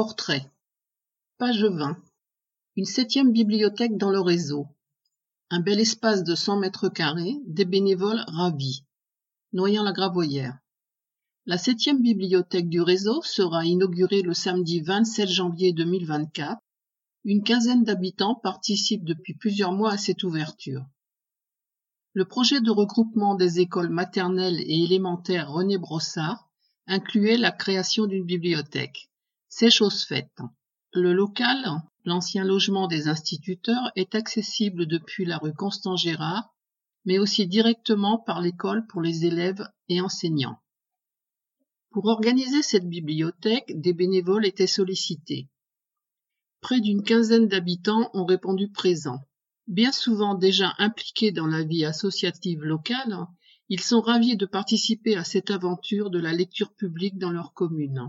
Portrait. Page 20. Une 7e bibliothèque dans le réseau. Un bel espace de 100 mètres carrés, des bénévoles ravis. Noyant-la-Gravoyère. La 7e bibliothèque du réseau sera inaugurée le samedi 27 janvier 2024. Une quinzaine d'habitants participent depuis plusieurs mois à cette ouverture. Le projet de regroupement des écoles maternelles et élémentaires René Brossard incluait la création d'une bibliothèque. C'est chose faite. Le local, l'ancien logement des instituteurs, est accessible depuis la rue Constant-Gérard, mais aussi directement par l'école pour les élèves et enseignants. Pour organiser cette bibliothèque, des bénévoles étaient sollicités. Près d'une quinzaine d'habitants ont répondu présents. Bien souvent déjà impliqués dans la vie associative locale, ils sont ravis de participer à cette aventure de la lecture publique dans leur commune.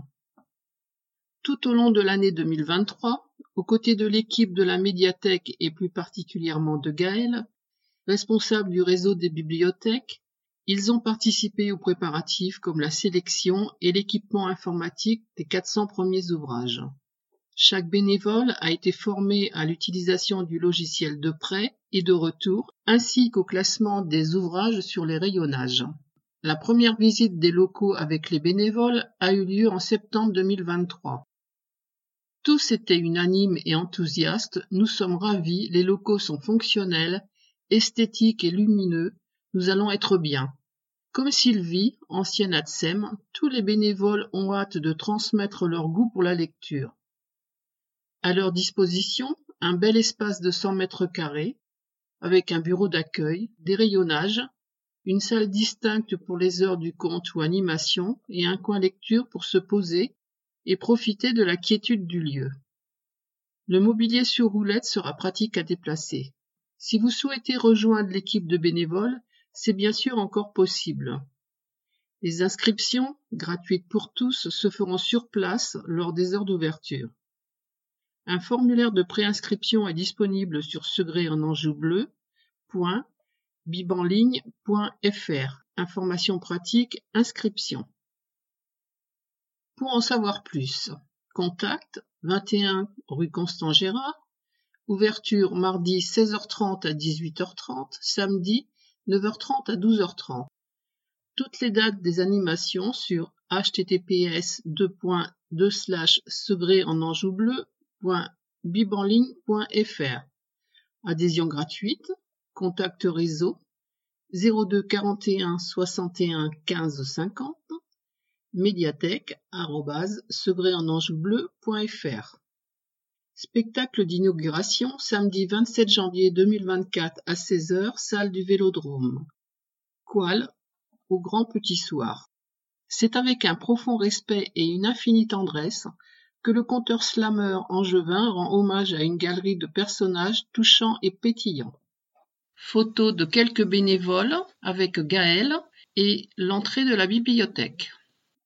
Tout au long de l'année 2023, aux côtés de l'équipe de la médiathèque et plus particulièrement de Gaël, responsable du réseau des bibliothèques, ils ont participé aux préparatifs comme la sélection et l'équipement informatique des 400 premiers ouvrages. Chaque bénévole a été formé à l'utilisation du logiciel de prêt et de retour, ainsi qu'au classement des ouvrages sur les rayonnages. La première visite des locaux avec les bénévoles a eu lieu en septembre 2023. Tous étaient unanimes et enthousiastes, nous sommes ravis, les locaux sont fonctionnels, esthétiques et lumineux, nous allons être bien. Comme Sylvie, ancienne ATSEM, tous les bénévoles ont hâte de transmettre leur goût pour la lecture. À leur disposition, un bel espace de 100 mètres carrés, avec un bureau d'accueil, des rayonnages, une salle distincte pour les heures du conte ou animation et un coin lecture pour se poser et profiter de la quiétude du lieu. Le mobilier sur roulette sera pratique à déplacer. Si vous souhaitez rejoindre l'équipe de bénévoles, c'est bien sûr encore possible. Les inscriptions, gratuites pour tous, se feront sur place lors des heures d'ouverture. Un formulaire de préinscription est disponible sur segré-en-anjou-bleu.bibenligne.fr. Informations pratiques, inscription. Pour en savoir plus, contact 21 rue Constant-Gérard, ouverture mardi 16h30 à 18h30, samedi 9h30 à 12h30. Toutes les dates des animations sur https://segré-en-anjou-bleu.bibenligne.fr. Adhésion gratuite, contact réseau 02 41 61 15 50, médiathèque@segré-en-anjou-bleu.fr. Spectacle d'inauguration samedi 27 janvier 2024 à 16h, salle du Vélodrome. Coile au Grand Petit Soir. C'est avec un profond respect et une infinie tendresse que le conteur slameur angevin rend hommage à une galerie de personnages touchants et pétillants. Photos de quelques bénévoles avec Gaël et l'entrée de la bibliothèque.